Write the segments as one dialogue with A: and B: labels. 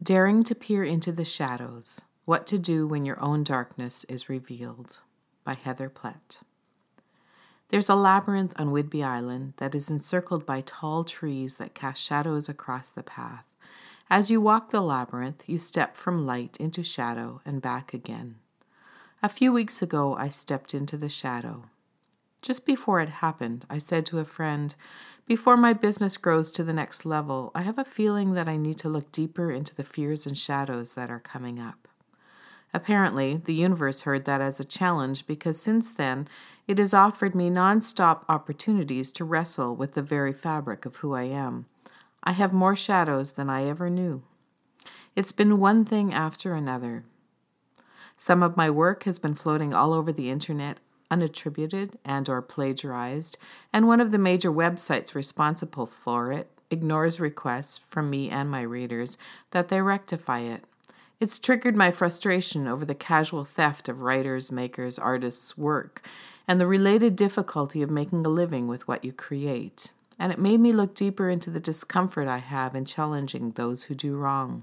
A: Daring to Peer into the Shadows, What to Do When Your Own Darkness is Revealed, by Heather Plett. There's a labyrinth on Whidbey Island that is encircled by tall trees that cast shadows across the path. As you walk the labyrinth, you step from light into shadow and back again. A few weeks ago, I stepped into the shadow. Just before it happened, I said to a friend, "Before my business grows to the next level, I have a feeling that I need to look deeper into the fears and shadows that are coming up." Apparently, the universe heard that as a challenge because since then, it has offered me non-stop opportunities to wrestle with the very fabric of who I am. I have more shadows than I ever knew. It's been one thing after another. Some of my work has been floating all over the internet, unattributed and or plagiarized, and one of the major websites responsible for it ignores requests from me and my readers that they rectify it. It's triggered my frustration over the casual theft of writers, makers, artists' work, and the related difficulty of making a living with what you create. And it made me look deeper into the discomfort I have in challenging those who do wrong.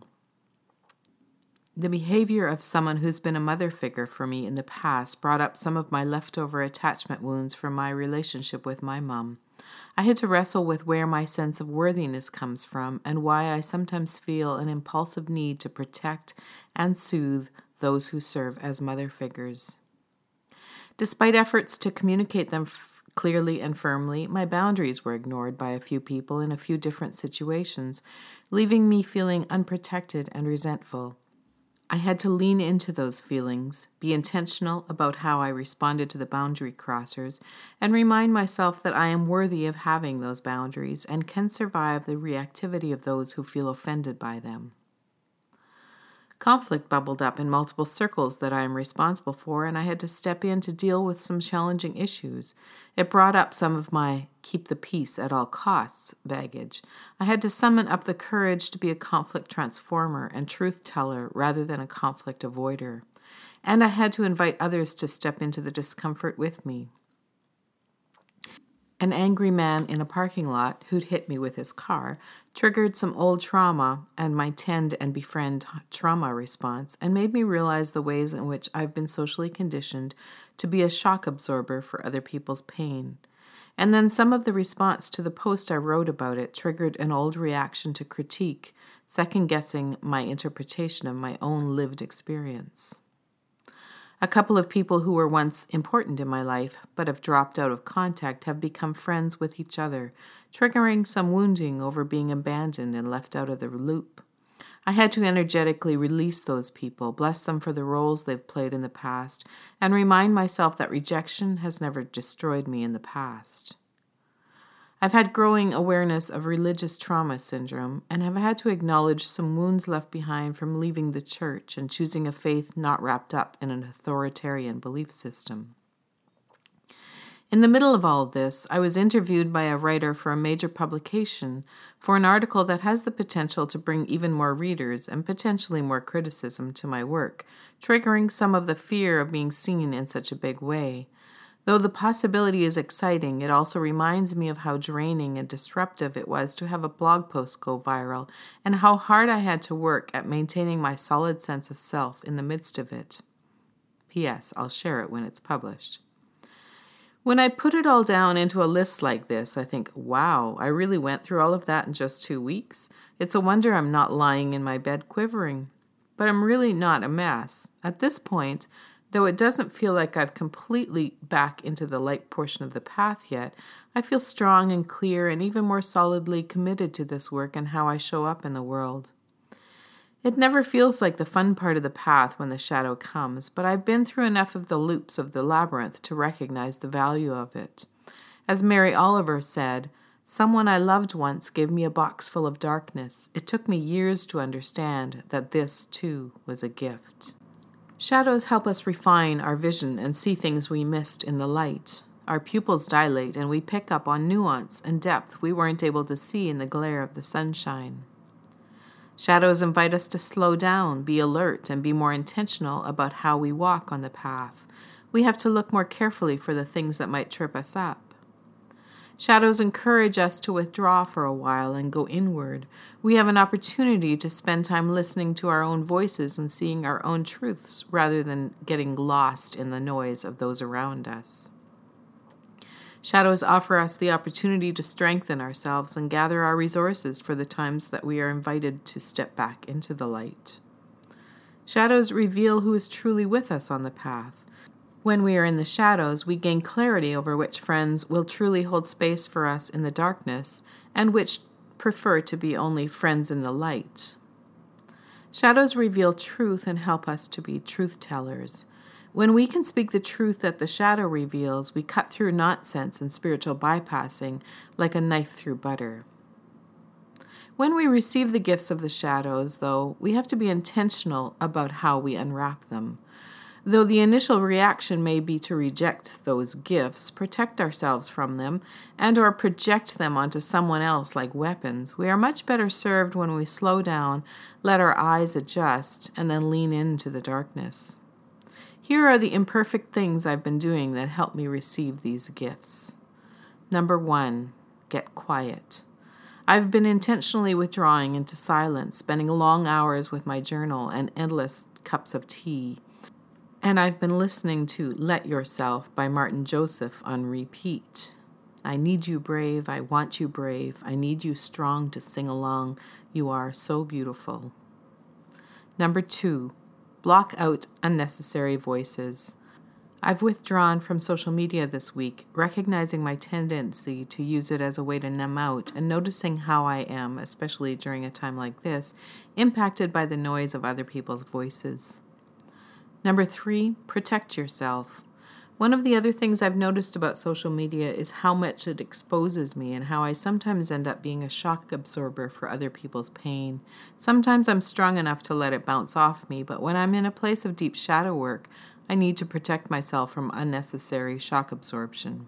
A: The behavior of someone who's been a mother figure for me in the past brought up some of my leftover attachment wounds from my relationship with my mom. I had to wrestle with where my sense of worthiness comes from and why I sometimes feel an impulsive need to protect and soothe those who serve as mother figures. Despite efforts to communicate them clearly and firmly, my boundaries were ignored by a few people in a few different situations, leaving me feeling unprotected and resentful. I had to lean into those feelings, be intentional about how I responded to the boundary crossers, and remind myself that I am worthy of having those boundaries and can survive the reactivity of those who feel offended by them. Conflict bubbled up in multiple circles that I am responsible for, and I had to step in to deal with some challenging issues. It brought up some of my keep the peace at all costs baggage. I had to summon up the courage to be a conflict transformer and truth teller rather than a conflict avoider. And I had to invite others to step into the discomfort with me. An angry man in a parking lot who'd hit me with his car triggered some old trauma and my tend and befriend trauma response and made me realize the ways in which I've been socially conditioned to be a shock absorber for other people's pain. And then some of the response to the post I wrote about it triggered an old reaction to critique, second-guessing my interpretation of my own lived experience. A couple of people who were once important in my life but have dropped out of contact have become friends with each other, triggering some wounding over being abandoned and left out of the loop. I had to energetically release those people, bless them for the roles they've played in the past, and remind myself that rejection has never destroyed me in the past. I've had growing awareness of religious trauma syndrome and have had to acknowledge some wounds left behind from leaving the church and choosing a faith not wrapped up in an authoritarian belief system. In the middle of all of this, I was interviewed by a writer for a major publication for an article that has the potential to bring even more readers and potentially more criticism to my work, triggering some of the fear of being seen in such a big way. Though the possibility is exciting, it also reminds me of how draining and disruptive it was to have a blog post go viral and how hard I had to work at maintaining my solid sense of self in the midst of it. P.S. I'll share it when it's published. When I put it all down into a list like this, I think, wow, I really went through all of that in just 2 weeks. It's a wonder I'm not lying in my bed quivering. But I'm really not a mess. At this point, though it doesn't feel like I've completely back into the light portion of the path yet, I feel strong and clear and even more solidly committed to this work and how I show up in the world. It never feels like the fun part of the path when the shadow comes, but I've been through enough of the loops of the labyrinth to recognize the value of it. As Mary Oliver said, "Someone I loved once gave me a box full of darkness. It took me years to understand that this, too, was a gift." Shadows help us refine our vision and see things we missed in the light. Our pupils dilate and we pick up on nuance and depth we weren't able to see in the glare of the sunshine. Shadows invite us to slow down, be alert, and be more intentional about how we walk on the path. We have to look more carefully for the things that might trip us up. Shadows encourage us to withdraw for a while and go inward. We have an opportunity to spend time listening to our own voices and seeing our own truths rather than getting lost in the noise of those around us. Shadows offer us the opportunity to strengthen ourselves and gather our resources for the times that we are invited to step back into the light. Shadows reveal who is truly with us on the path. When we are in the shadows, we gain clarity over which friends will truly hold space for us in the darkness and which prefer to be only friends in the light. Shadows reveal truth and help us to be truth tellers. When we can speak the truth that the shadow reveals, we cut through nonsense and spiritual bypassing like a knife through butter. When we receive the gifts of the shadows, though, we have to be intentional about how we unwrap them. Though the initial reaction may be to reject those gifts, protect ourselves from them, and or project them onto someone else like weapons, we are much better served when we slow down, let our eyes adjust, and then lean into the darkness. Here are the imperfect things I've been doing that help me receive these gifts. Number 1, get quiet. I've been intentionally withdrawing into silence, spending long hours with my journal and endless cups of tea. And I've been listening to Let Yourself by Martin Joseph on repeat. I need you brave, I want you brave, I need you strong to sing along, you are so beautiful. Number 2, block out unnecessary voices. I've withdrawn from social media this week, recognizing my tendency to use it as a way to numb out and noticing how I am, especially during a time like this, impacted by the noise of other people's voices. Number 3, protect yourself. One of the other things I've noticed about social media is how much it exposes me and how I sometimes end up being a shock absorber for other people's pain. Sometimes I'm strong enough to let it bounce off me, but when I'm in a place of deep shadow work, I need to protect myself from unnecessary shock absorption.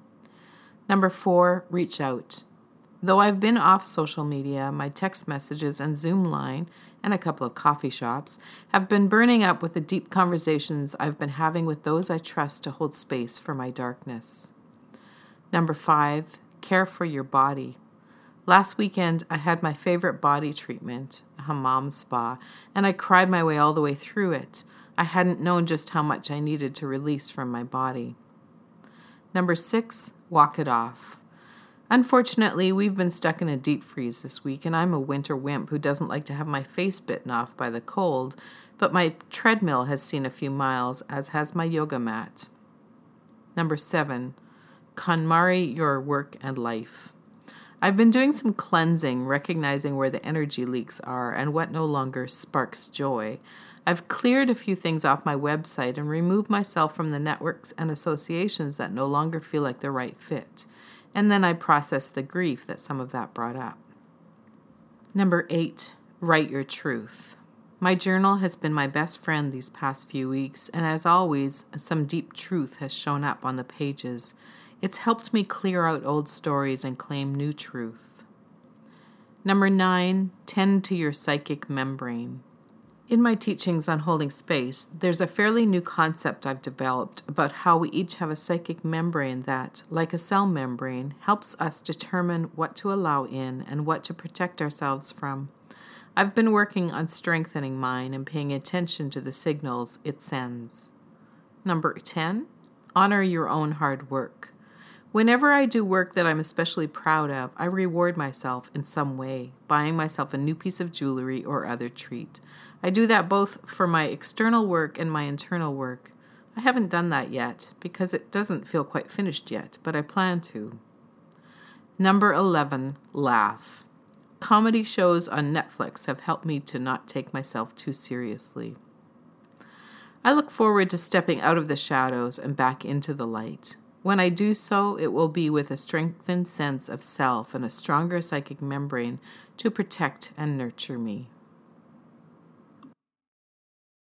A: Number 4, reach out. Though I've been off social media, my text messages and Zoom line and a couple of coffee shops have been burning up with the deep conversations I've been having with those I trust to hold space for my darkness. Number 5, care for your body. Last weekend, I had my favorite body treatment, a hammam spa, and I cried my way all the way through it. I hadn't known just how much I needed to release from my body. Number 6, walk it off. Unfortunately, we've been stuck in a deep freeze this week, and I'm a winter wimp who doesn't like to have my face bitten off by the cold, but my treadmill has seen a few miles, as has my yoga mat. Number 7, KonMari your work and life. I've been doing some cleansing, recognizing where the energy leaks are and what no longer sparks joy. I've cleared a few things off my website and removed myself from the networks and associations that no longer feel like the right fit. And then I processed the grief that some of that brought up. Number 8, write your truth. My journal has been my best friend these past few weeks, and as always, some deep truth has shown up on the pages. It's helped me clear out old stories and claim new truth. Number 9, tend to your psychic membrane. In my teachings on holding space, there's a fairly new concept I've developed about how we each have a psychic membrane that, like a cell membrane, helps us determine what to allow in and what to protect ourselves from. I've been working on strengthening mine and paying attention to the signals it sends. Number 10, honor your own hard work. Whenever I do work that I'm especially proud of, I reward myself in some way, buying myself a new piece of jewelry or other treat. I do that both for my external work and my internal work. I haven't done that yet because it doesn't feel quite finished yet, but I plan to. Number 11, laugh. Comedy shows on Netflix have helped me to not take myself too seriously. I look forward to stepping out of the shadows and back into the light. When I do so, it will be with a strengthened sense of self and a stronger psychic membrane to protect and nurture me.